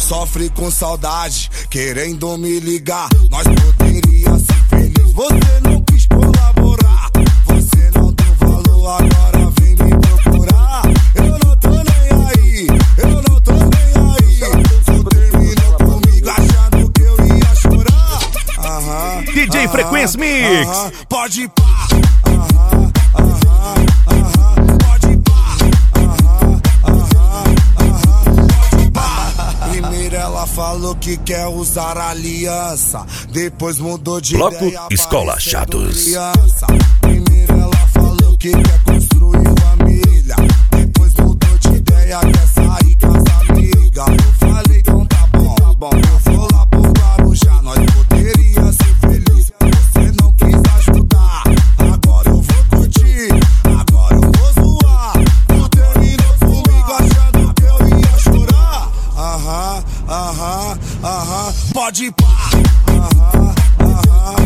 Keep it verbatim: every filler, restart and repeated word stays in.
sofre com saudade, querendo me ligar. Nós poderia ser feliz, você não quis colaborar. Você não deu valor, agora vem me procurar. Eu não tô nem aí, eu não tô nem aí. Você terminou comigo achando que eu ia chorar. Aham, D J aham, Frequência Mix. aham, pode ir pá. Aham, aham, aham, pode ir pá. Aham, aham, aham, pode ir pá. Primeiro ela falou que quer usar aliança, depois mudou de Bloco ideia. Escolachados. Criança. Primeiro ela falou que quer construir família, depois mudou de ideia, quer sair com as amigas. Eu falei, então tá bom, tá bom, eu vou lá pro Guarujá. Nós poderia ser feliz, você não quis ajudar. Agora eu vou curtir, agora eu vou zoar. Tu terminou comigo achando que eu ia chorar. Aham, aham, aham, pode ir pá. Aham, aham,